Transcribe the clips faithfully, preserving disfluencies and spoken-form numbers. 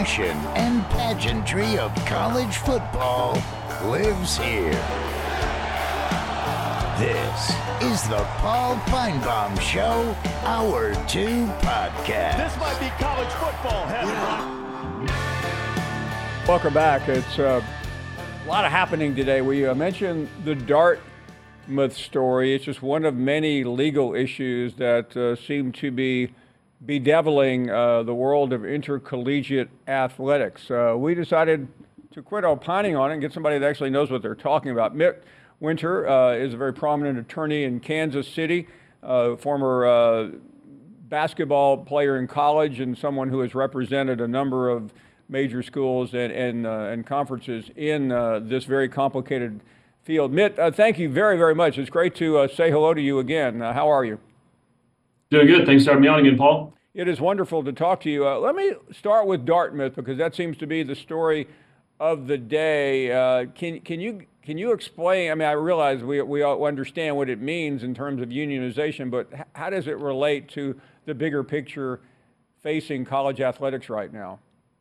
emotion and pageantry of college football lives here. This is the Paul Finebaum Show, Hour two podcast. This might be college football heaven. Welcome back. It's uh, a lot of happening today. We uh, mentioned the Dartmouth story. It's just one of many legal issues that uh, seem to be bedeviling uh, the world of intercollegiate athletics. Uh, we decided to quit opining on it and get somebody that actually knows what they're talking about. Mitt Winter uh, is a very prominent attorney in Kansas City, uh, former uh, basketball player in college and someone who has represented a number of major schools and and, uh, and conferences in uh, this very complicated field. Mitt, uh, thank you very, very much. It's great to uh, say hello to you again. Uh, how are you? Doing good. Thanks for having me on again, Paul. It is wonderful to talk to you. Uh, let me start with Dartmouth because that seems to be the story of the day. Uh, can can you can you explain? I mean, I realize we we all understand what it means in terms of unionization, but h- how does it relate to the bigger picture facing college athletics right now?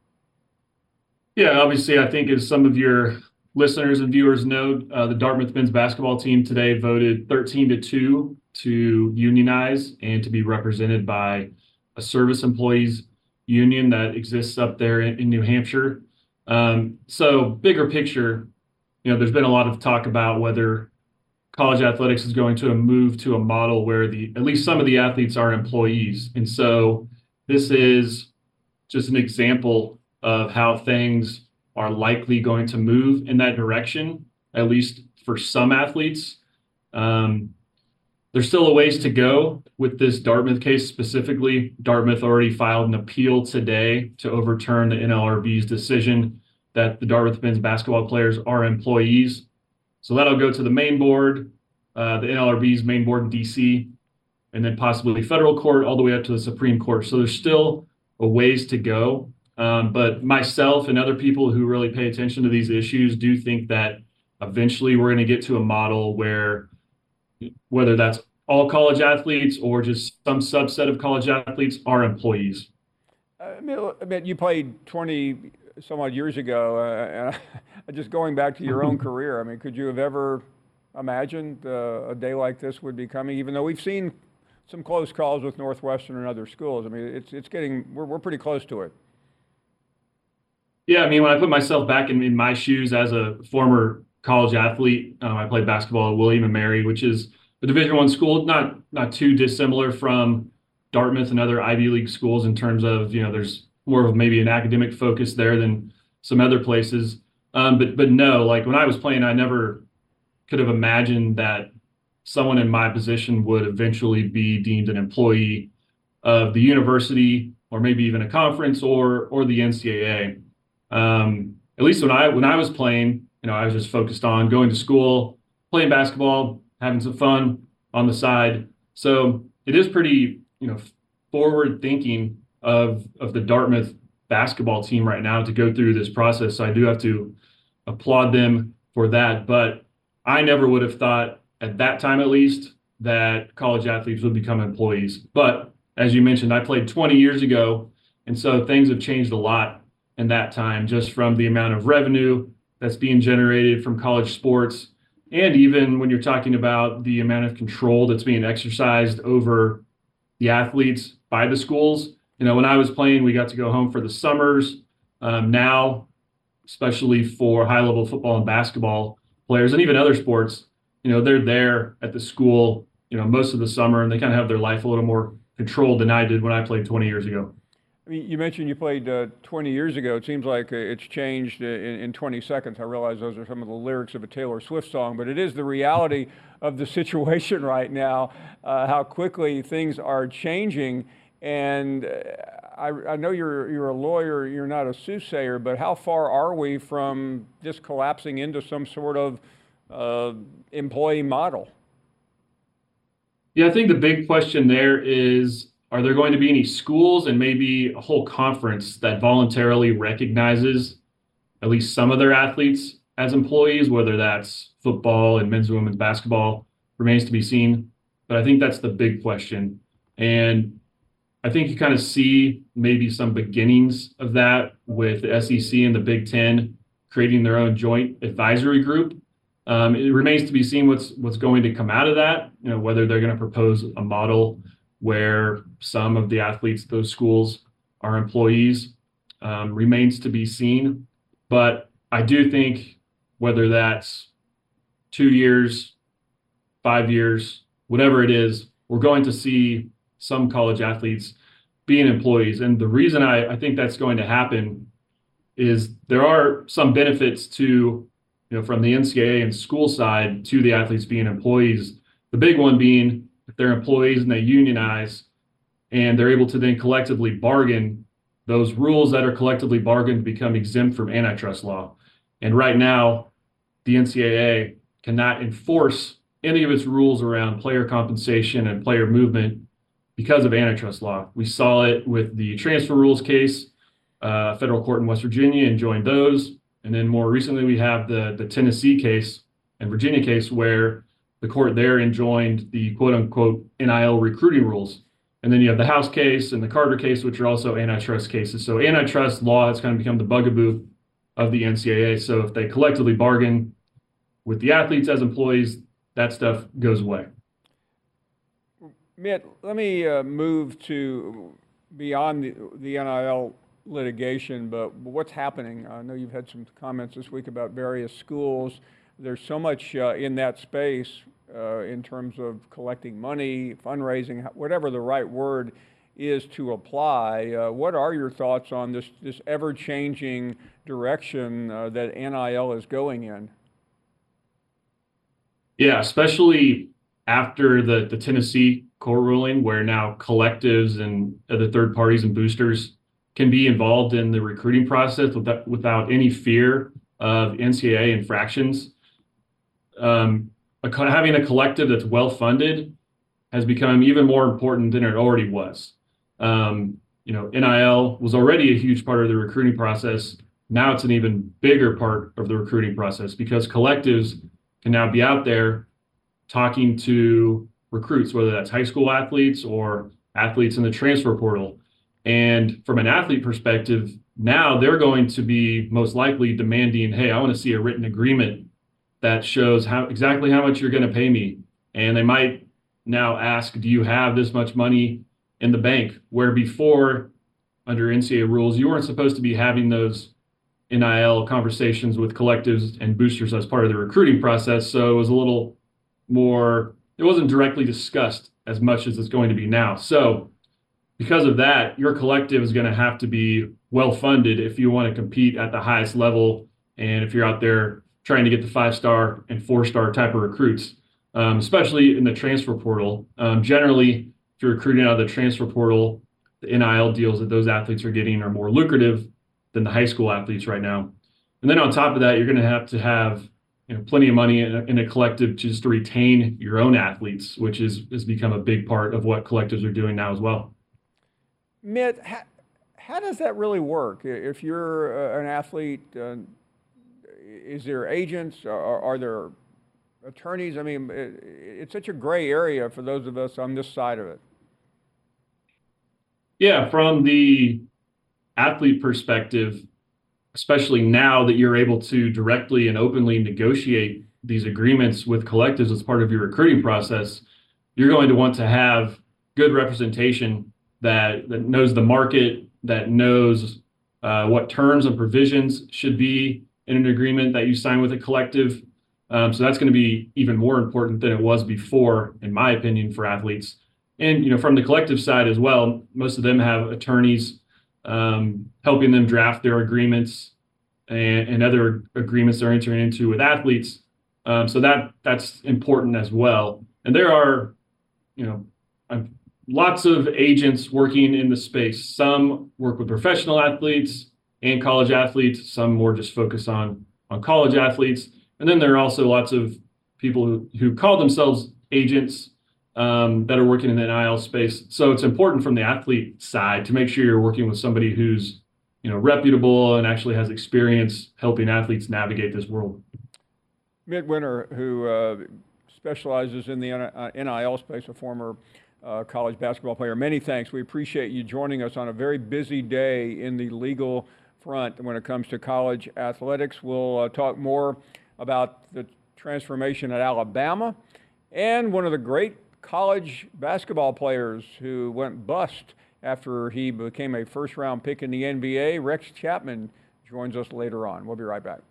Yeah, obviously, I think as some of your listeners and viewers know, uh, the Dartmouth men's basketball team today voted thirteen to two to unionize and to be represented by a service employees union that exists up there in, in New Hampshire. Um, so bigger picture, you know, there's been a lot of talk about whether college athletics is going to move to a model where the at least some of the athletes are employees. And so this is just an example of how things are likely going to move in that direction, at least for some athletes. Um, there's still a ways to go with this Dartmouth case specifically. Dartmouth already filed an appeal today to overturn the N L R B's decision that the Dartmouth men's basketball players are employees. So that'll go to the main board, uh, the N L R B's main board in D C, and then possibly federal court all the way up to the Supreme Court. So there's still a ways to go. Um, but myself and other people who really pay attention to these issues do think that eventually we're going to get to a model where, whether that's all college athletes or just some subset of college athletes, are employees. I mean, I mean you played twenty some odd years ago, uh, and just going back to your own career, I mean, could you have ever imagined uh, a day like this would be coming, even though we've seen some close calls with Northwestern and other schools? I mean, it's it's getting, we're, we're pretty close to it. Yeah, I mean, when I put myself back in, in my shoes as a former college athlete, um, I played basketball at William and Mary, which is a Division One school, not not too dissimilar from Dartmouth and other Ivy League schools in terms of, you know, there's more of maybe an academic focus there than some other places. Um, but but no, like when I was playing, I never could have imagined that someone in my position would eventually be deemed an employee of the university or maybe even a conference or or the N C double A. Um, at least when I when I was playing, you know, I was just focused on going to school, playing basketball, having some fun on the side. So it is pretty, you know, forward thinking of of the Dartmouth basketball team right now to go through this process. So I do have to applaud them for that. But I never would have thought at that time, at least, that college athletes would become employees. But as you mentioned, I played twenty years ago, and so things have changed a lot in that time, just from the amount of revenue that's being generated from college sports. And even when you're talking about the amount of control that's being exercised over the athletes by the schools. You know, when I was playing, we got to go home for the summers. Um, now, especially for high-level football and basketball players and even other sports, you know, they're there at the school, you know, most of the summer, and they kind of have their life a little more controlled than I did when I played twenty years ago. I mean, you mentioned you played uh, twenty years ago. It seems like uh, it's changed uh, in, in twenty seconds. I realize those are some of the lyrics of a Taylor Swift song, but it is the reality of the situation right now, uh, how quickly things are changing. And uh, I, I know you're you're a lawyer, you're not a soothsayer, but how far are we from this collapsing into some sort of uh, employee model? Yeah, I think the big question there is, are there going to be any schools and maybe a whole conference that voluntarily recognizes at least some of their athletes as employees, whether that's football and men's and women's basketball remains to be seen. But I think that's the big question. And I think you kind of see maybe some beginnings of that with the S E C and the Big Ten creating their own joint advisory group. Um, it remains to be seen what's what's going to come out of that. You know, whether they're going to propose a model where some of the athletes at those schools are employees um, remains to be seen. But I do think whether that's two years, five years, whatever it is, we're going to see some college athletes being employees. And the reason I, I think that's going to happen is there are some benefits to, you know, from the N C double A and school side to the athletes being employees. The big one being if they're employees and they unionize and they're able to then collectively bargain, those rules that are collectively bargained become exempt from antitrust law. And right now, the N C double A cannot enforce any of its rules around player compensation and player movement because of antitrust law. We saw it with the transfer rules case. Uh, federal court in West Virginia enjoined those. And then more recently, we have the, the Tennessee case and Virginia case where the court there enjoined the quote unquote N I L recruiting rules. And then you have the House case and the Carter case, which are also antitrust cases. So antitrust law has kind of become the bugaboo of the N C double A. So if they collectively bargain with the athletes as employees, that stuff goes away. Mitt, let me uh, move to beyond the, the N I L litigation, but what's happening? I know you've had some comments this week about various schools. There's so much uh, in that space uh, in terms of collecting money, fundraising, whatever the right word is to apply. Uh, what are your thoughts on this, this ever-changing direction uh, that N I L is going in? Yeah, especially after the, the Tennessee court ruling, where now collectives and other third parties and boosters can be involved in the recruiting process without, without any fear of N C double A infractions. Um, a, having a collective that's well-funded has become even more important than it already was. Um, you know, N I L was already a huge part of the recruiting process. Now it's an even bigger part of the recruiting process because collectives can now be out there talking to recruits, whether that's high school athletes or athletes in the transfer portal. And from an athlete perspective, now they're going to be most likely demanding, hey, I want to see a written agreement that shows how exactly how much you're going to pay me. And they might now ask, do you have this much money in the bank? Where before, under N C double A rules, you weren't supposed to be having those N I L conversations with collectives and boosters as part of the recruiting process. So it was a little more, it wasn't directly discussed as much as it's going to be now. So because of that, your collective is going to have to be well-funded if you want to compete at the highest level and if you're out there trying to get the five-star and four-star type of recruits, um, especially in the transfer portal. Um, generally, if you're recruiting out of the transfer portal, the N I L deals that those athletes are getting are more lucrative than the high school athletes right now. And then on top of that, you're going to have to have you know, plenty of money in a, in a collective just to retain your own athletes, which is has become a big part of what collectives are doing now as well. Mitt, how, how does that really work? If you're uh, an athlete, uh, is there agents? Are, are there attorneys? I mean, it, it's such a gray area for those of us on this side of it. Yeah, from the athlete perspective, especially now that you're able to directly and openly negotiate these agreements with collectives as part of your recruiting process, you're going to want to have good representation that, that knows the market, that knows uh, what terms and provisions should be in an agreement that you sign with a collective. Um, so that's going to be even more important than it was before, in my opinion, for athletes. And you know, from the collective side as well, most of them have attorneys um, helping them draft their agreements and, and other agreements they're entering into with athletes. Um, so that that's important as well. And there are, you know, I'm, lots of agents working in the space. Some work with professional athletes and college athletes. Some more just focus on, on college athletes. And then there are also lots of people who, who call themselves agents um, that are working in the N I L space. So it's important from the athlete side to make sure you're working with somebody who's, you know, reputable and actually has experience helping athletes navigate this world. Mitt Winter, who uh, specializes in the N I L space, a former uh, college basketball player. Many thanks. We appreciate you joining us on a very busy day in the legal front when it comes to college athletics. We'll uh, talk more about the transformation at Alabama and one of the great college basketball players who went bust after he became a first-round pick in the N B A. Rex Chapman joins us later on. We'll be right back.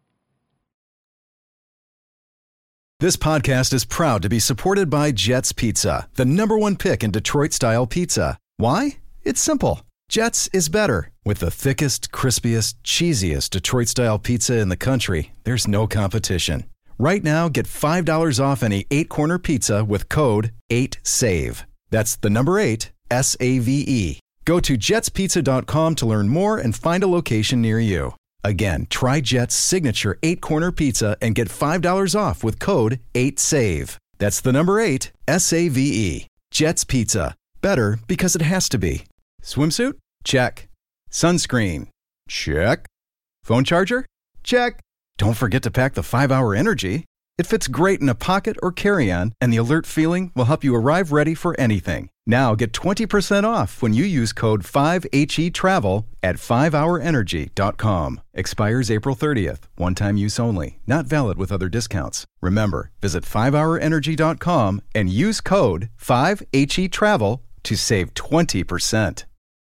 This podcast is proud to be supported by Jets Pizza, the number one pick in Detroit-style pizza. Why? It's simple. Jets is better. With the thickest, crispiest, cheesiest Detroit-style pizza in the country, there's no competition. Right now, get five dollars off any eight-corner pizza with code eight save. That's the number eight, S A V E. Go to jets pizza dot com to learn more and find a location near you. Again, try Jet's signature eight-corner pizza and get five dollars off with code eight save. That's the number eight, S A V E. Jet's Pizza. Better because it has to be. Swimsuit? Check. Sunscreen? Check. Phone charger? Check. Don't forget to pack the five hour Energy. It fits great in a pocket or carry-on, and the alert feeling will help you arrive ready for anything. Now get twenty percent off when you use code five H E travel at five hour energy dot com. Expires April thirtieth. One-time use only. Not valid with other discounts. Remember, visit five hour energy dot com and use code five H E travel to save twenty percent.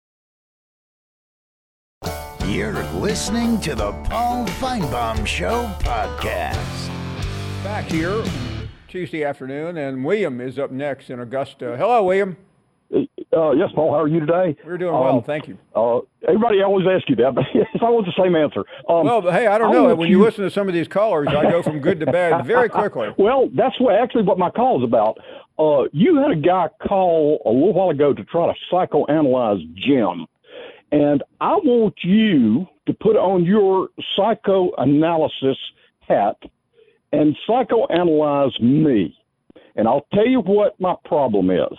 You're listening to the Paul Feinbaum Show podcast. Back here Tuesday afternoon, and William is up next in Augusta. Hello, William. Uh, yes, Paul. How are you today? We're doing well, um, thank you. Uh, everybody always asks you that, but it's always the same answer. Um, well, but hey, I don't I know. When you, you listen to some of these callers, I go from good to bad very quickly. Well, that's what actually what my call is about. Uh, you had a guy call a little while ago to try to psychoanalyze Jim. And I want you to put on your psychoanalysis hat and psychoanalyze me. And I'll tell you what my problem is.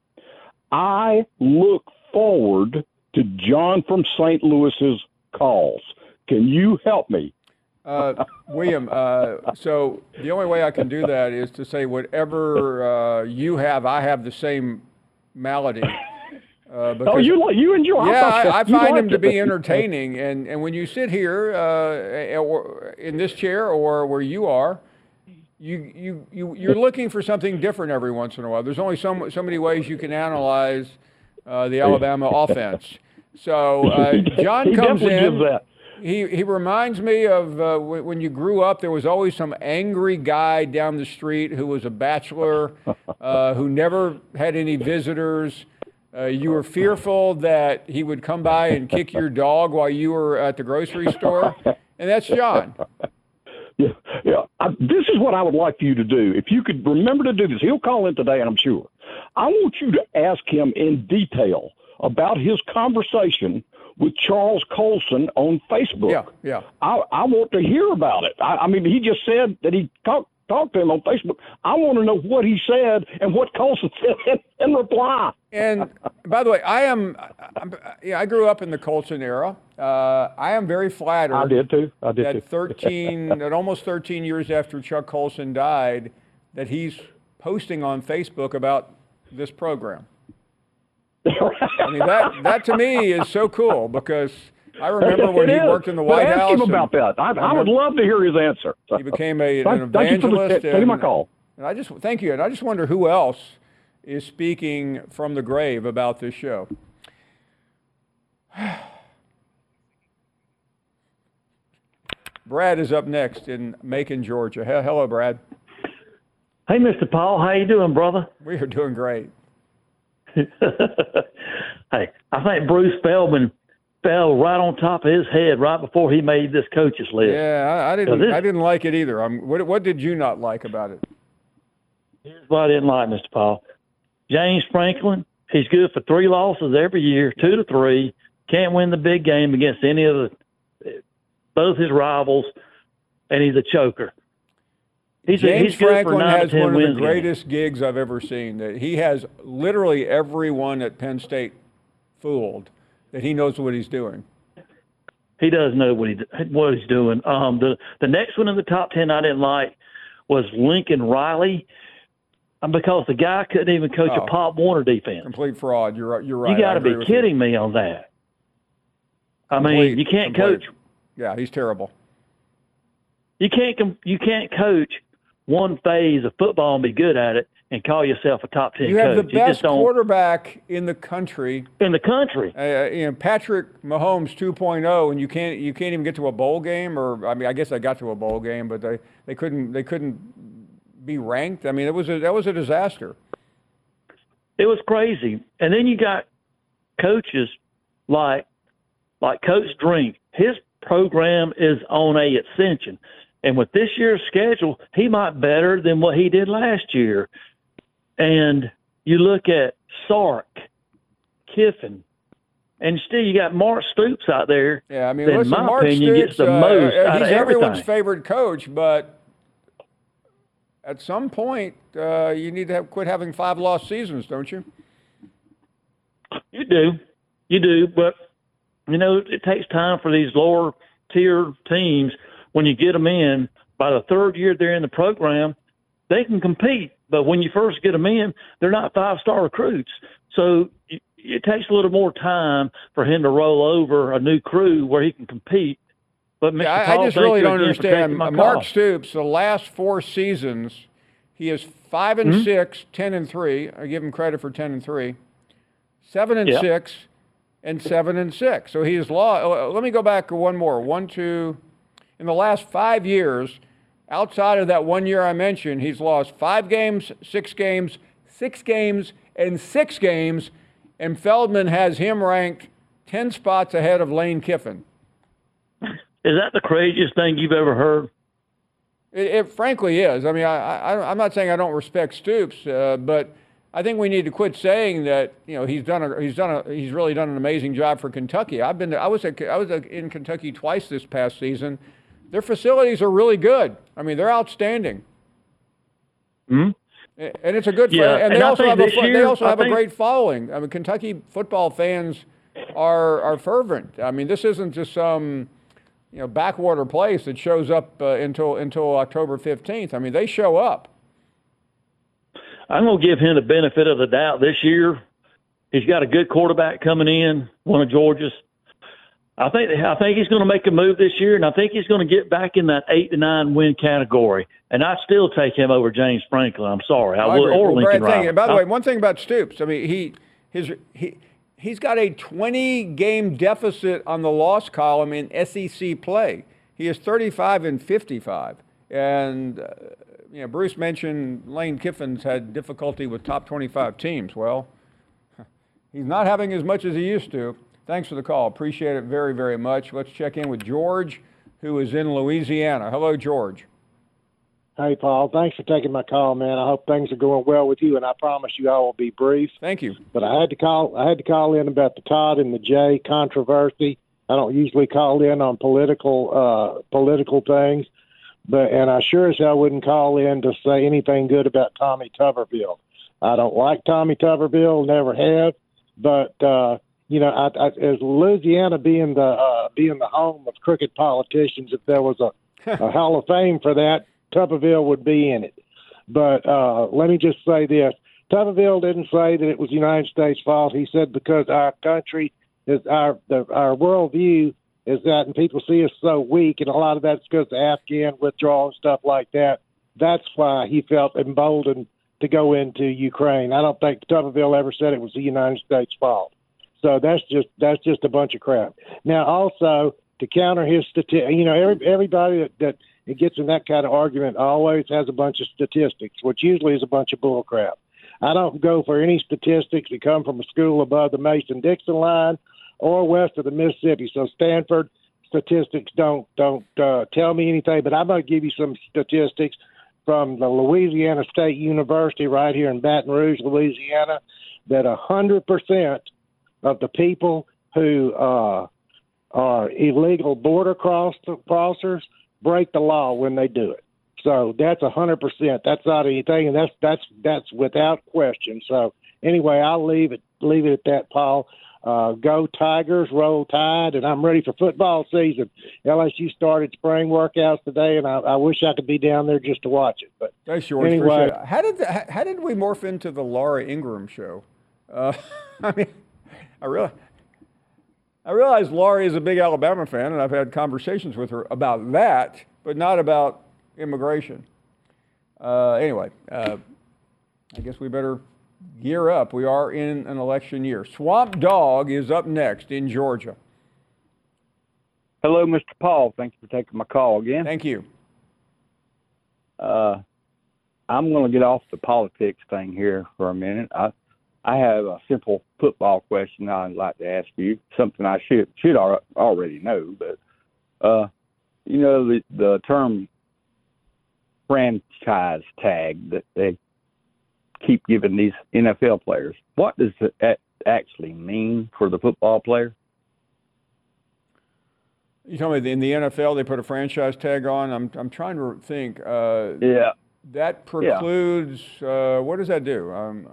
I look forward to John from Saint Louis's calls. Can you help me? Uh, William, uh, so the only way I can do that is to say whatever uh, you have, I have the same malady. Uh, oh, you you enjoy? Yeah, I, I, I find him it. to be entertaining, and, and when you sit here uh, or in this chair or where you are, you you you you're looking for something different every once in a while. There's only so so many ways you can analyze uh, the Alabama offense. So uh, John he comes in. That. He he reminds me of uh, w- when you grew up. There was always some angry guy down the street who was a bachelor, uh, who never had any visitors. Uh, you were fearful that he would come by and kick your dog while you were at the grocery store, and that's John. Yeah, yeah. I, this is what I would like for you to do. If you could remember to do this, he'll call in today, and I'm sure. I want you to ask him in detail about his conversation with Charles Colson on Facebook. Yeah, yeah. I, I want to hear about it. I, I mean, he just said that he talked talked to him on Facebook. I want to know what he said and what Colson said in, in reply. And by the way, I am, I'm, yeah, I grew up in the Colson era. Uh, I am very flattered. I did too. I did that too. thirteen, that almost thirteen years after Chuck Colson died, that he's posting on Facebook about this program. I mean, that that to me is so cool because I remember when he worked in the White ask House. Ask him about that. I, I would love to hear his answer. He became a, thank, an evangelist. Thank you for taking my call. And I just thank you, and I just wonder who else is speaking from the grave about this show. Brad is up next in Macon, Georgia. He- Hello, Brad. Hey, Mister Paul, how you doing, brother? We are doing great. Hey, I think Bruce Feldman fell right on top of his head right before he made this coach's list. Yeah, I, I didn't. this, I didn't like it either. I'm, what, what did you not like about it? Here's what I didn't like, Mister Paul. James Franklin, he's good for three losses every year, two to three. Can't win the big game against any of the both his rivals, and he's a choker. He's, James he's good Franklin for nine has to ten one of wins the greatest gigs I've ever seen. That he has literally everyone at Penn State fooled. That he knows what he's doing. He does know what he what he's doing. Um, the the next one in the top ten I didn't like was Lincoln Riley. because the guy couldn't even coach Oh. a Pop Warner defense. Complete fraud. You're right. You're right. You got I to agree be with kidding me on that. I Complete- mean, you can't complete. coach. Yeah, he's terrible. You can't. com- You can't coach one phase of football and be good at it and call yourself a top ten You have coach. the you just best don't quarterback in the country. in the country. Uh, you know, Patrick Mahomes two point oh, and you can't you can't even get to a bowl game. Or I mean, I guess they got to a bowl game, but they, they couldn't they couldn't be ranked. I mean, it was a, that was a disaster. It was crazy. And then you got coaches like like Coach Drink. His program is on a ascension. And with this year's schedule, he might better than what he did last year. And you look at Sark, Kiffin, and still you got Mark Stoops out there. Yeah, I mean, that, in listen, my Mark opinion, Stoops, gets the uh, most uh, out he's of everyone's everything. favorite coach, but at some point, uh, you need to have, quit having five lost seasons, don't you? You do. You do. But, you know, it takes time for these lower tier teams. When you get them in, by the third year they're in the program, they can compete. But when you first get them in, they're not five-star recruits. So it, it takes a little more time for him to roll over a new crew where he can compete. But Mister Yeah, I, Paul, I just thank really you don't again for taking understand. my Mark call. Stoops, the last four seasons, he is five and Mm-hmm. six, ten and three. I give him credit for ten and three. Seven and Yep. six, and seven and six. So he has lost. Let me go back one more. One, two. In the last five years, outside of that one year I mentioned, he's lost five games, six games, six games, and six games. And Feldman has him ranked ten spots ahead of Lane Kiffin. Is that the craziest thing you've ever heard? It, it frankly is. I mean, I, I, I'm not saying I don't respect Stoops, uh, but I think we need to quit saying that. You know, he's done a, he's done a, he's really done an amazing job for Kentucky. I've been to, I was at, I was in Kentucky twice this past season. Their facilities are really good. I mean, they're outstanding. Hmm? And it's a good. Yeah, and they and I also think have a this fo- they year, also I have a think- great following. I mean, Kentucky football fans are are fervent. I mean, this isn't just some you know backwater place that shows up uh, until until October fifteenth. I mean, they show up. I'm going to give him the benefit of the doubt this year. He's got a good quarterback coming in, one of Georgia's. I think I think he's going to make a move this year, and I think he's going to get back in that eight to nine win category. And I still take him over James Franklin. I'm sorry, I, I would, agree. or Well, Lincoln Brad, thank Riley. you. By the I- way, one thing about Stoops, I mean, he his he he's got a twenty game deficit on the loss column in S E C play. He is thirty-five and fifty-five, and uh, you know, Bruce mentioned Lane Kiffin's had difficulty with top twenty-five teams. Well, he's not having as much as he used to. Thanks for the call. Appreciate it very, very much. Let's check in with George, who is in Louisiana. Hello, George. Hey, Paul. Thanks for taking my call, man. I hope things are going well with you, and I promise you I will be brief. Thank you. But I had to call. I had to call in about the Todd and the Jay controversy. I don't usually call in on political uh, political things, but and I sure as hell wouldn't call in to say anything good about Tommy Tuberville. I don't like Tommy Tuberville, never have. But uh, you know, I, I, as Louisiana being the uh, being the home of crooked politicians, if there was a, a Hall of Fame for that, Tuberville would be in it. But uh, let me just say this. Tuberville didn't say that it was the United States' fault. He said because our country is our the, our worldview is that, and people see us so weak, and a lot of that's because of Afghan withdrawal and stuff like that. That's why he felt emboldened to go into Ukraine. I don't think Tuberville ever said it was the United States' fault. So that's just that's just a bunch of crap. Now, also to counter his statistics, you know, every, everybody that, that it gets in that kind of argument always has a bunch of statistics, which usually is a bunch of bull crap. I don't go for any statistics that come from a school above the Mason-Dixon line or west of the Mississippi. So Stanford statistics don't don't uh, tell me anything, but I'm going to give you some statistics from the Louisiana State University right here in Baton Rouge, Louisiana, that one hundred percent of the people who uh, are illegal border cross- crossers break the law when they do it. So that's one hundred percent. That's not anything, and that's that's that's without question. So anyway, I'll leave it leave it at that, Paul. Uh, go Tigers, roll Tide, and I'm ready for football season. L S U started spring workouts today, and I, I wish I could be down there just to watch it. But thanks, George. anyway, Appreciate it. How did the, how did we morph into the Laura Ingraham show? Uh, I mean, I realize I realize Laura is a big Alabama fan, and I've had conversations with her about that, but not about immigration. Uh, anyway, uh, I guess we better gear up. We are in an election year. Swamp Dog is up next in Georgia. Hello, Mister Paul. Thank you for taking my call again. Thank you. Uh, I'm going to get off the politics thing here for a minute. I, I have a simple football question I'd like to ask you, something I should should already know. But, uh, you know, the, the term franchise tag that they keep giving these N F L players. What does that actually mean for the football player? You tell me in the N F L they put a franchise tag on. I'm I'm trying to think. Uh, yeah. That precludes. Yeah. Uh, what does that do? Um,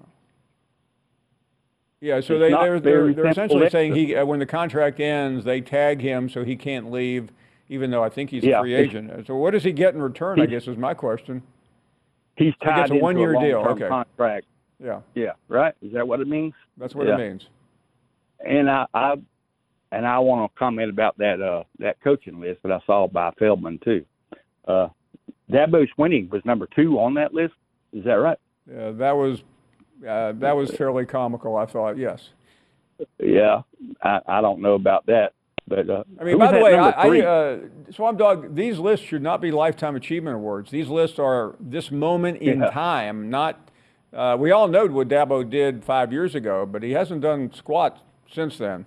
yeah. So they they're they're, they're essentially saying he uh, when the contract ends they tag him so he can't leave, even though I think he's yeah. a free agent. So what does he get in return? I guess is my question. He's tied into a one-year a deal. Okay. Contract. Yeah. Yeah. Right. Is that what it means? That's what yeah. it means. And I, I and I want to comment about that uh, that coaching list that I saw by Feldman too. Uh, Dabo Swinney was number two on that list. Is that right? Yeah, that was uh, that was fairly comical. I thought. Yes. Yeah. I, I don't know about that. But, uh, I mean, by the way, I, I, uh, Swamp Dog, these lists should not be Lifetime Achievement Awards. These lists are this moment in yeah. time, not uh, – we all know what Dabo did five years ago, but he hasn't done squat since then.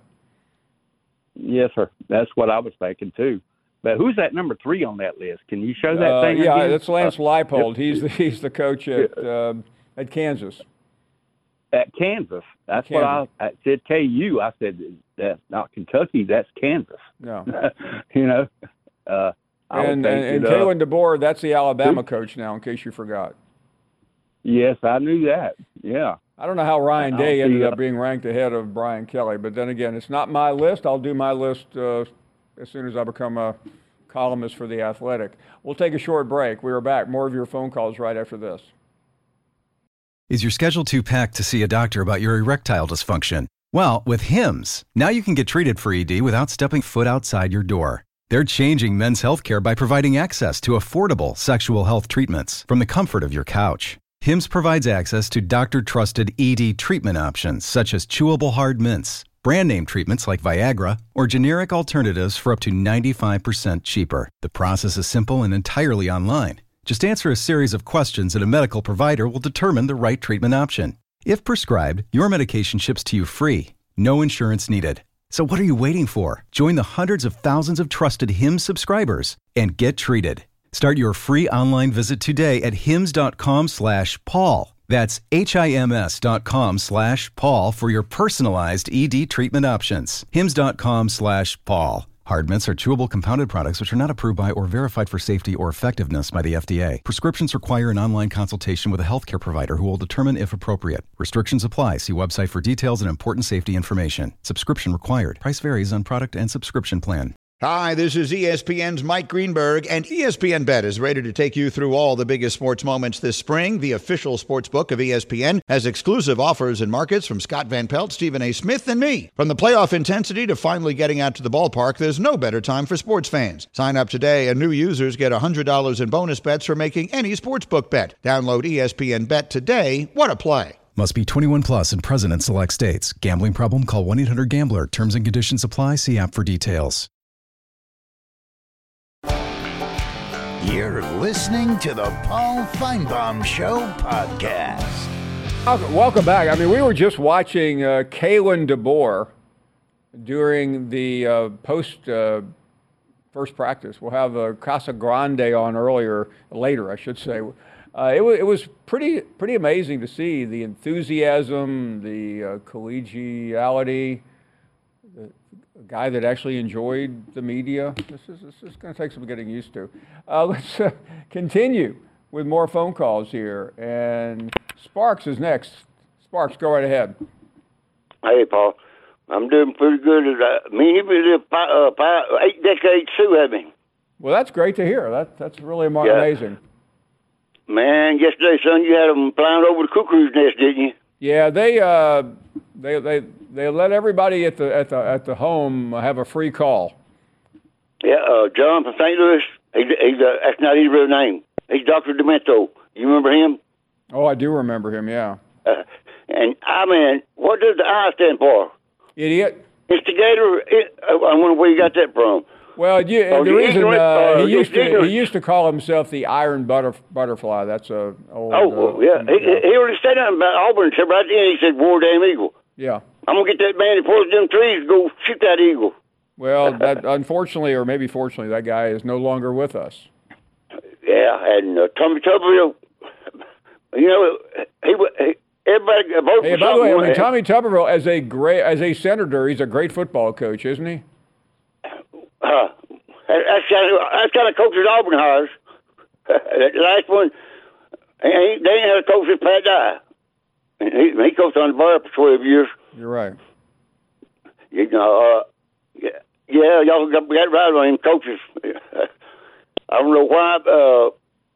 Yes, sir. That's what I was thinking, too. But who's that number three on that list? Can you show that uh, thing Yeah, again? that's Lance uh, Leipold. Yep. He's, the, he's the coach at, uh, at Kansas. At Kansas. That's Kansas. what I, I said K U. I said, that's not Kentucky, that's Kansas. No. you know? Uh, and and, and Kalen DeBoer, that's the Alabama coach now, in case you forgot. Yes, I knew that. Yeah. I don't know how Ryan Day ended up being ranked ahead of Brian Kelly, but then again, it's not my list. I'll do my list uh, as soon as I become a columnist for The Athletic. We'll take a short break. We are back. More of your phone calls right after this. Is your schedule too packed to see a doctor about your erectile dysfunction? Well, with Hims, now you can get treated for E D without stepping foot outside your door. They're changing men's healthcare by providing access to affordable sexual health treatments from the comfort of your couch. Hims provides access to doctor-trusted E D treatment options such as chewable hard mints, brand name treatments like Viagra, or generic alternatives for up to ninety-five percent cheaper. The process is simple and entirely online. Just answer a series of questions and a medical provider will determine the right treatment option. If prescribed, your medication ships to you free. No insurance needed. So what are you waiting for? Join the hundreds of thousands of trusted Hims subscribers and get treated. Start your free online visit today at hims.com slash Paul. That's H-I-M-S dot com slash Paul for your personalized E D treatment options. Hims.com slash Paul. Hard mints are chewable compounded products which are not approved by or verified for safety or effectiveness by the F D A. Prescriptions require an online consultation with a healthcare provider who will determine if appropriate. Restrictions apply. See website for details and important safety information. Subscription required. Price varies on product and subscription plan. Hi, this is E S P N's Mike Greenberg, and E S P N Bet is ready to take you through all the biggest sports moments this spring. The official sports book of E S P N has exclusive offers and markets from Scott Van Pelt, Stephen A. Smith, and me. From the playoff intensity to finally getting out to the ballpark, there's no better time for sports fans. Sign up today, and new users get one hundred dollars in bonus bets for making any sportsbook bet. Download E S P N Bet today. What a play. Must be twenty-one plus and present in select states. Gambling problem? Call one eight hundred gambler. Terms and conditions apply. See app for details. You're listening to the Paul Feinbaum Show podcast. Welcome, welcome back. I mean, we were just watching uh, Kalen DeBoer during the uh, post uh, first practice. We'll have uh, Casa Grande on earlier, later, I should say. Uh, it, w- it was pretty pretty amazing to see the enthusiasm, the uh, collegiality. The, A guy that actually enjoyed the media. This is, this is going to take some getting used to. Uh, let's uh, continue with more phone calls here. And Sparks is next. Sparks, go right ahead. Hey, Paul. I'm doing pretty good. I mean, you've been lived five, uh, five, eight decades too, haven't you? Well, that's great to hear. That that's really ama- Yeah. amazing. Man, yesterday, son, you had them flying over the cuckoo's nest, didn't you? Yeah, they uh, they they they let everybody at the at the at the home have a free call. Yeah, uh, John from Saint Louis. He's, he's uh, that's not his real name. He's Doctor Demento. You remember him? Oh, I do remember him. Yeah. Uh, and I mean, what does the I stand for? Idiot. Instigator. It, I wonder where you got that from. Well, you, Oh, the the reason ignorant, uh, uh, he used to ignorant. he used to call himself the Iron Butter, Butterfly. That's a old. Oh, uh, well, yeah. He, he he already said something about Auburn. So right then he said, "War damn eagle." Yeah. I'm gonna get that man that pulls them trees to go shoot that eagle. Well, that unfortunately, or maybe fortunately, that guy is no longer with us. Yeah, and uh, Tommy Tuberville. You know, he, he everybody voted Hey, for by the way, I something. mean, Tommy Tuberville, as a great as a senator, he's a great football coach, isn't he? Uh, that's kind of that's kind of coach that Auburn hires. That last one, he ain't, they ain't had a coach since Pat Dye. He, he coached on the bar for twelve years. You're right. You know, uh, yeah, yeah, y'all got, got right on him coaches. I don't know why. Uh,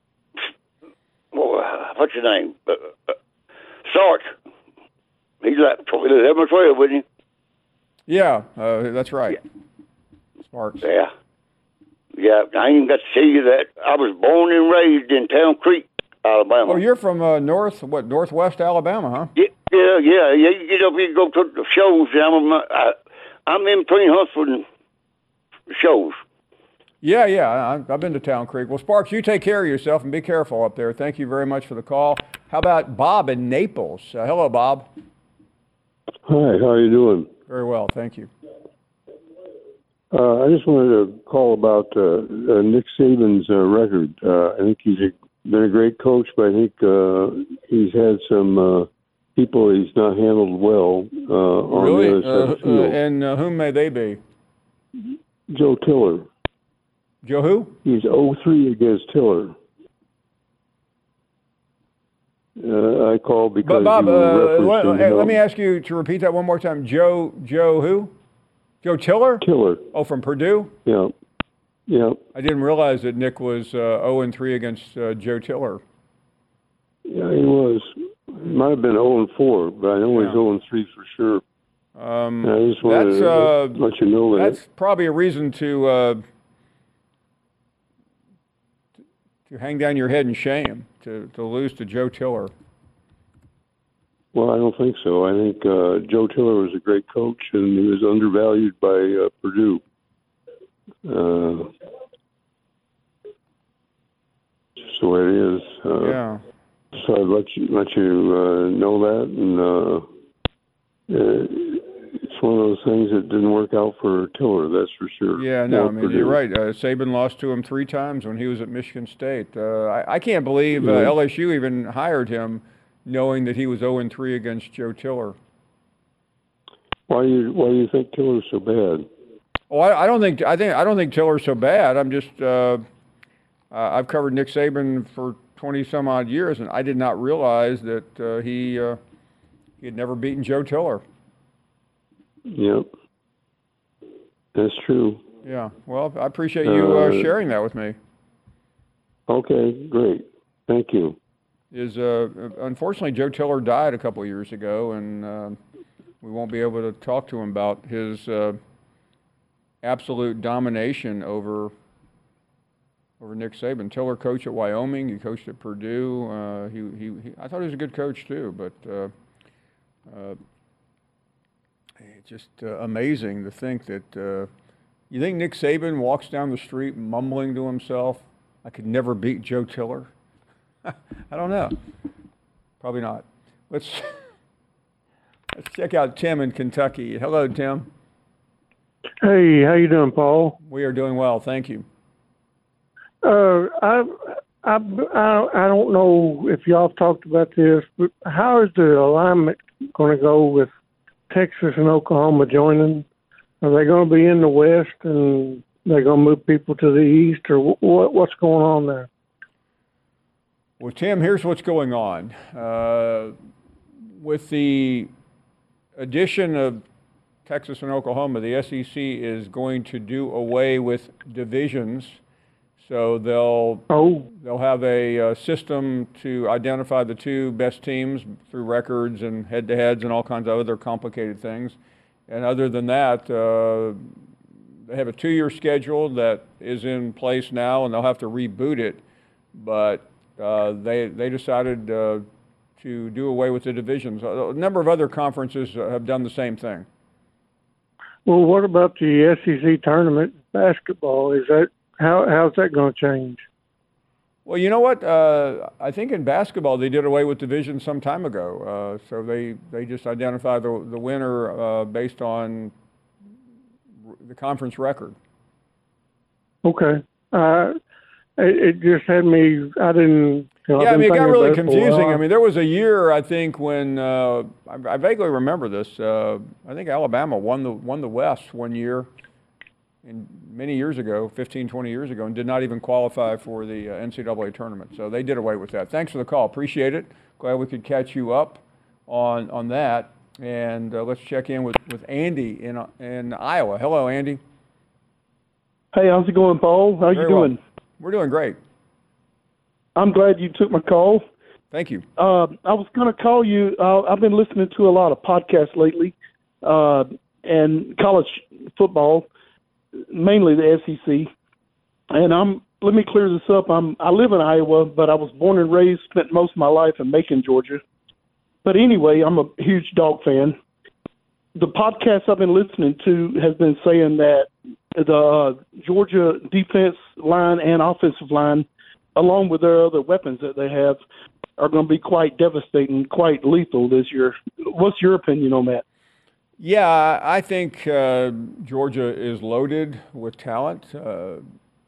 what's his name? Uh, uh, Sark. He's like eleven or twelve, wasn't he? Yeah, uh, that's right. Sparks. Yeah. Yeah, I ain't even got to see you that. I was born and raised in Town Creek, Alabama. Oh, you're from uh, north, what, northwest Alabama, huh? Yeah, yeah, yeah. yeah. You get up here, go to the shows. And I'm, I, I'm in between Huntsville and shows. Yeah, yeah. I, I've been to Town Creek. Well, Sparks, you take care of yourself and be careful up there. Thank you very much for the call. How about Bob in Naples? Uh, hello, Bob. Hi, how are you doing? Very well, thank you. Uh, I just wanted to call about uh, uh, Nick Saban's uh, record. Uh, I think he's a, been a great coach, but I think uh, he's had some uh, people he's not handled well uh, on Really? the other side Uh, of the field. uh, and uh, whom may they be? Joe Tiller. Joe who? He's oh three against Tiller. Uh, I called because But Bob, you were uh, let, referencing hey, let him. me ask you to repeat that one more time. Joe, Joe who? Joe Tiller? Tiller. Oh, from Purdue? Yeah. Yeah. I didn't realize that Nick was uh, oh and three against uh, Joe Tiller. Yeah, he was. He might have been oh and four, but I know Yeah. he's oh and three for sure. Um, And I just wanted that's, to uh, let you know that. That's probably a reason to uh, to hang down your head in shame, to, to lose to Joe Tiller. Well, I don't think so. I think uh, Joe Tiller was a great coach, and he was undervalued by uh, Purdue. Uh, just the way it is. Uh, Yeah. So I'd let you let you uh, know that, and uh, uh, it's one of those things that didn't work out for Tiller. That's for sure. Yeah, no, Or I mean, Purdue. you're right. Uh, Saban lost to him three times when he was at Michigan State. Uh, I, I can't believe uh, Yeah. L S U even hired him knowing that he was oh and three against Joe Tiller. Why do you why do you think Tiller's so bad? Oh, I, I don't think I think I don't think Tiller's so bad. I'm just uh, uh, I've covered Nick Saban for twenty some odd years, and I did not realize that uh, he uh, he had never beaten Joe Tiller. Yep, that's true. Yeah. Well, I appreciate you uh, Uh, sharing that with me. Okay, great. Thank you. Is uh, unfortunately Joe Tiller died a couple of years ago, and uh, we won't be able to talk to him about his uh, absolute domination over over Nick Saban. Tiller coached at Wyoming. He coached at Purdue. Uh, he, he, he I thought he was a good coach too, but uh, uh, it's just uh, amazing to think that uh, you think Nick Saban walks down the street mumbling to himself, "I could never beat Joe Tiller." I don't know. Probably not. Let's let's check out Tim in Kentucky. Hello, Tim. Hey, how you doing, Paul? We are doing well, thank you. Uh, I, I, I, I don't know if y'all have talked about this, but how is the alignment going to go with Texas and Oklahoma joining? Are they going to be in the West and they're going to move people to the East, or what? What's going on there? Well, Tim, here's what's going on. Uh, with the addition of Texas and Oklahoma, the S E C is going to do away with divisions. So they'll oh. they'll have a uh, system to identify the two best teams through records and head-to-heads and all kinds of other complicated things. And other than that, uh, they have a two-year schedule that is in place now, and they'll have to reboot it. But uh, they they decided uh, to do away with the divisions. A number of other conferences have done the same thing. Well, what about the S E C tournament basketball? Is that how how's that going to change? Well, you know what? Uh, I think in basketball they did away with divisions some time ago. Uh, so they, they just identify the the winner uh, based on the conference record. Okay. Uh, it, it just had me. I didn't. You know, yeah, I mean, it got really about confusing. I mean, there was a year, I think, when uh, I, I vaguely remember this. Uh, I think Alabama won the won the West one year, in many years ago, fifteen, twenty years ago, and did not even qualify for the uh, N C double A tournament. So they did away with that. Thanks for the call. Appreciate it. Glad we could catch you up on on that. And uh, let's check in with, with Andy in in Iowa. Hello, Andy. Hey, how's it going, Paul? How Very you doing? Well. We're doing great. I'm glad you took my call. Thank you. Uh, I was going to call you. Uh, I've been listening to a lot of podcasts lately, uh, and college football, mainly the S E C. And I'm. Let me clear this up. I'm. I live in Iowa, but I was born and raised, spent most of my life in Macon, Georgia. But anyway, I'm a huge dog fan. The podcast I've been listening to has been saying that the uh, Georgia defense line and offensive line, along with their other weapons that they have, are going to be quite devastating, quite lethal this year. What's your opinion on that? Yeah, I think uh, Georgia is loaded with talent. Uh,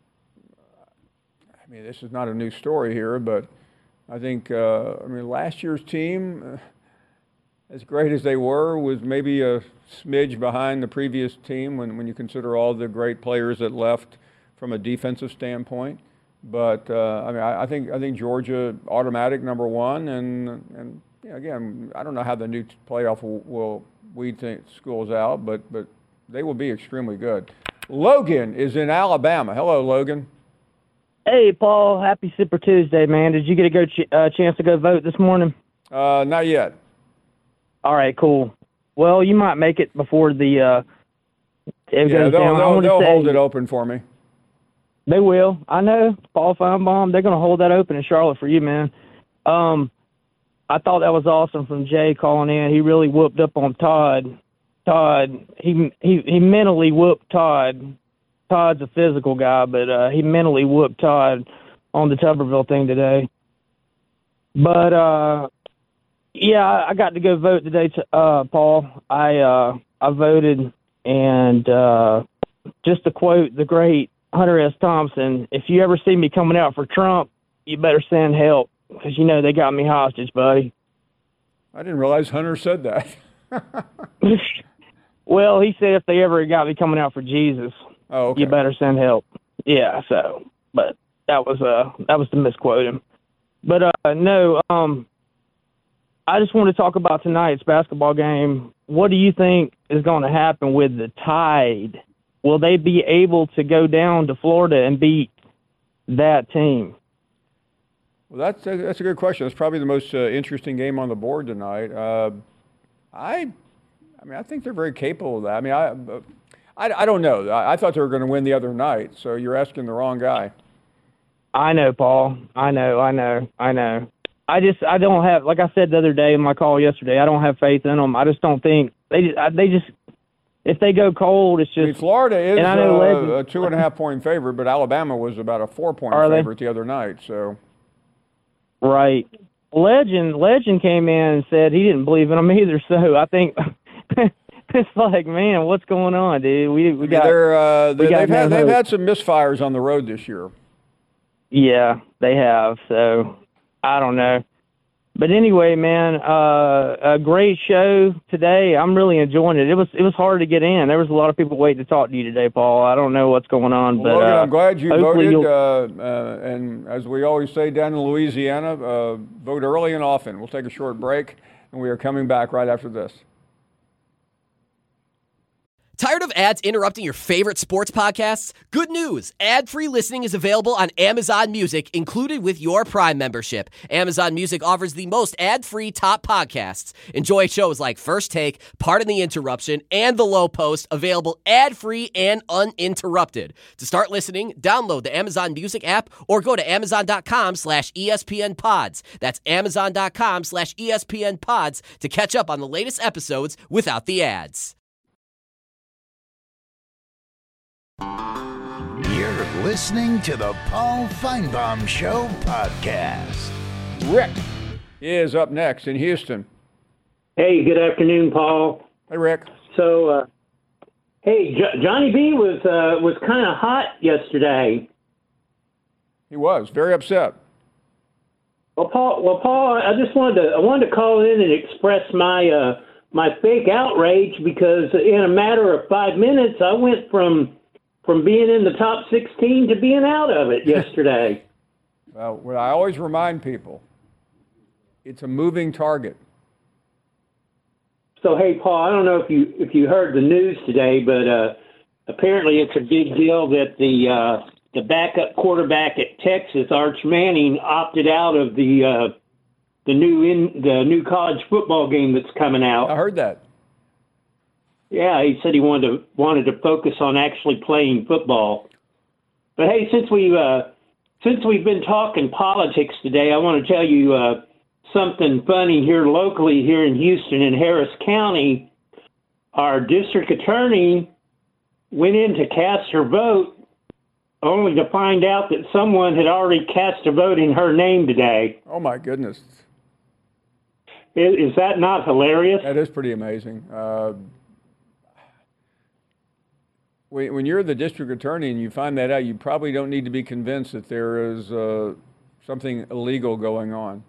I mean, this is not a new story here, but I think, uh, I mean, last year's team, uh, as great as they were, was maybe a smidge behind the previous team when, when you consider all the great players that left from a defensive standpoint. But uh, I mean, I, I think I think Georgia automatic number one, and and you know, again, I don't know how the new playoff will, will weed th- schools out, but but they will be extremely good. Logan is in Alabama. Hello, Logan. Hey, Paul. Happy Super Tuesday, man. Did you get a go ch- uh, chance to go vote this morning? Uh, not yet. All right, cool. Well, you might make it before the uh, it yeah, goes they'll, down. they'll, they'll say, hold it open for me. They will. I know. Paul Feinbaum, they're going to hold that open in Charlotte for you, man. Um, I thought that was awesome from Jay calling in. He really whooped up on Todd. Todd, he he he mentally whooped Todd. Todd's a physical guy, but uh, he mentally whooped Todd on the Tuberville thing today. But, uh, yeah, I got to go vote today, to, uh, Paul. I uh, I voted, and uh, just to quote the great Hunter S. Thompson, if you ever see me coming out for Trump, you better send help, because, you know, they got me hostage, buddy. I didn't realize Hunter said that. Well, he said if they ever got me coming out for Jesus, oh, okay. you better send help. Yeah, so, but that was uh that was to misquote him. But uh no, um I just want to talk about tonight's basketball game. What do you think is going to happen with the Tide? Will they be able to go down to Florida and beat that team? Well, that's a, that's a good question. It's probably the most uh, interesting game on the board tonight. Uh, I, I mean, I think they're very capable of that. I mean, I, I, I don't know. I, I thought they were going to win the other night. So you're asking the wrong guy. I know, Paul. I know. I know. I know. I just, I don't have, like I said the other day in my call yesterday, I don't have faith in them. I just don't think they just, they just. If they go cold, it's just. I mean, Florida is uh, a two and a half point favorite, but Alabama was about a four point Are favorite they? the other night. So. Right. Legend Legend came in and said he didn't believe in them either. So I think it's like, man, what's going on, dude? We we I mean, got. they're, uh, they, we got they've no had they've hope. had some misfires on the road this year. Yeah, they have. So I don't know. But anyway, man, uh, a great show today. I'm really enjoying it. It was it was hard to get in. There was a lot of people waiting to talk to you today, Paul. I don't know what's going on, Well, but Logan, uh, I'm glad you hopefully voted. you'll- Uh, uh, and as we always say down in Louisiana, uh, vote early and often. We'll take a short break, and we are coming back right after this. ads interrupting your favorite sports podcasts? Good news! Ad-free listening is available on Amazon Music, included with your Prime membership. Amazon Music offers the most ad-free top podcasts. Enjoy shows like First Take, Pardon the Interruption, and The Low Post, available ad-free and uninterrupted. To start listening, download the Amazon Music app or go to amazon.com slash ESPN pods. That's amazon.com slash ESPN pods to catch up on the latest episodes without the ads. You're listening to the Paul Feinbaum Show podcast. Rick is up next in Houston. Hey, good afternoon, Paul. Hey, Rick. So, uh, hey, J- Johnny B was uh, was kind of hot yesterday. He was very upset. Well, Paul. Well, Paul, I just wanted to I wanted to call in and express my uh, my fake outrage, because in a matter of five minutes, I went from from being in the top sixteen to being out of it yesterday. Well, what I always remind people, it's a moving target. So, hey, Paul, I don't know if you if you heard the news today, but uh, apparently it's a big deal that the uh, the backup quarterback at Texas, Arch Manning, opted out of the uh, the new in the new college football game that's coming out. I heard that. Yeah, he said he wanted to wanted to focus on actually playing football. But hey, since we uh, since we've been talking politics today, I want to tell you uh, something funny here locally here in Houston in Harris County. Our district attorney went in to cast her vote, only to find out that someone had already cast a vote in her name today. Oh my goodness! Is, is that not hilarious? That is pretty amazing. Uh, When you're the district attorney and you find that out, you probably don't need to be convinced that there is uh, something illegal going on.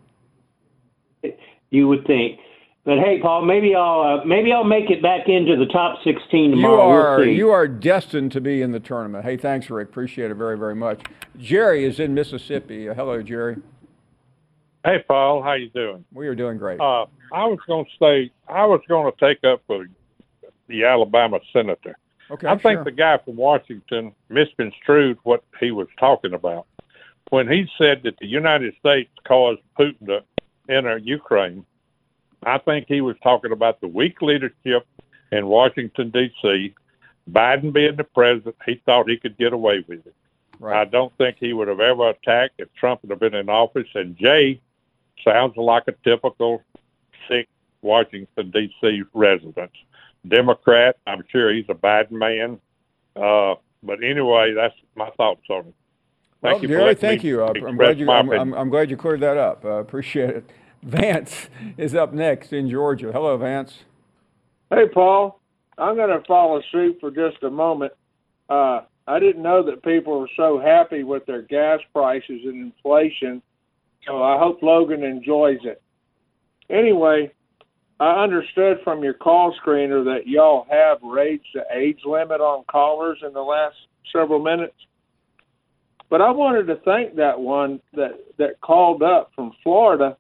You would think, but hey, Paul, maybe I'll uh, maybe I'll make it back into the top sixteen tomorrow. You are we'll see. you are destined to be in the tournament. Hey, thanks, Rick. Appreciate it very very much. Jerry is in Mississippi. Uh, hello, Jerry. Hey, Paul. How you doing? We are doing great. Uh, I was going to say I was going to take up with the Alabama senator. Okay, I think sure. the guy from Washington misconstrued what he was talking about when he said that the United States caused Putin to enter Ukraine. I think he was talking about the weak leadership in Washington, D C Biden being the president, he thought he could get away with it. Right. I don't think he would have ever attacked if Trump had been in office. And Jay sounds like a typical sick Washington, D C resident. Democrat. I'm sure he's a Biden man. Uh, but anyway, that's my thoughts on it. Thank Well, you Jerry, thank you. Uh, I'm glad you. I'm, I'm, I'm glad you cleared that up. Uh, appreciate it. Vance is up next in Georgia. Hello, Vance. Hey, Paul. I'm going to follow suit for just a moment. Uh, I didn't know that people were so happy with their gas prices and inflation, so I hope Logan enjoys it. Anyway, I understood from your call screener that y'all have raised the age limit on callers in the last several minutes. But I wanted to thank that one that, that called up from Florida.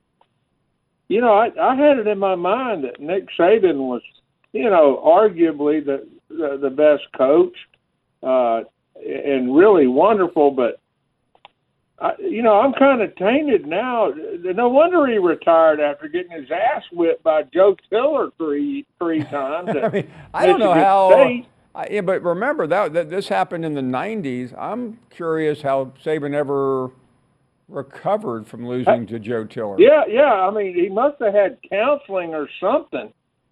You know, I, I had it in my mind that Nick Saban was, you know, arguably the the, the best coach uh, and really wonderful, but I, you know, I'm kind of tainted now. No wonder he retired after getting his ass whipped by Joe Tiller three three times. I mean, I don't know how. I, yeah, but remember that, that this happened in the nineties. I'm curious how Saban ever recovered from losing to Joe Tiller. Yeah, yeah. I mean, he must have had counseling or something.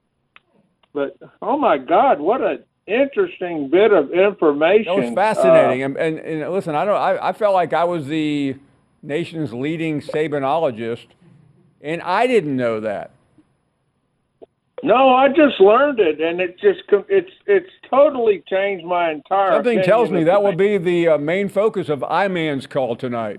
But oh my God, what a interesting bit of information. That was fascinating. Uh, and, and, and listen, I don't. I, I felt like I was the nation's leading Sabanologist, and I didn't know that. No, I just learned it, and it just it's it's totally changed my entire. Something opinion tells me of that the will be the uh, main focus of I-Man's call tonight.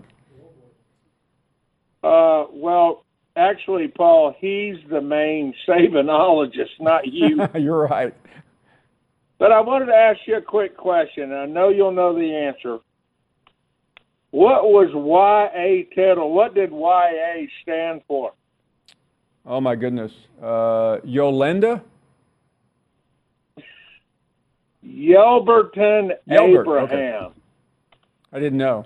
Uh, well, actually, Paul, he's the main Sabanologist, not you. You're right. But I wanted to ask you a quick question, and I know you'll know the answer. What was Y A Tittle? What did Y A stand for? Oh, my goodness. Uh, Yolanda? Yelverton Yelbert, Abraham. okay. I didn't know.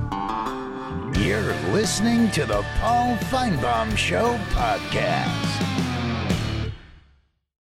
You're listening to the Paul Feinbaum Show podcast.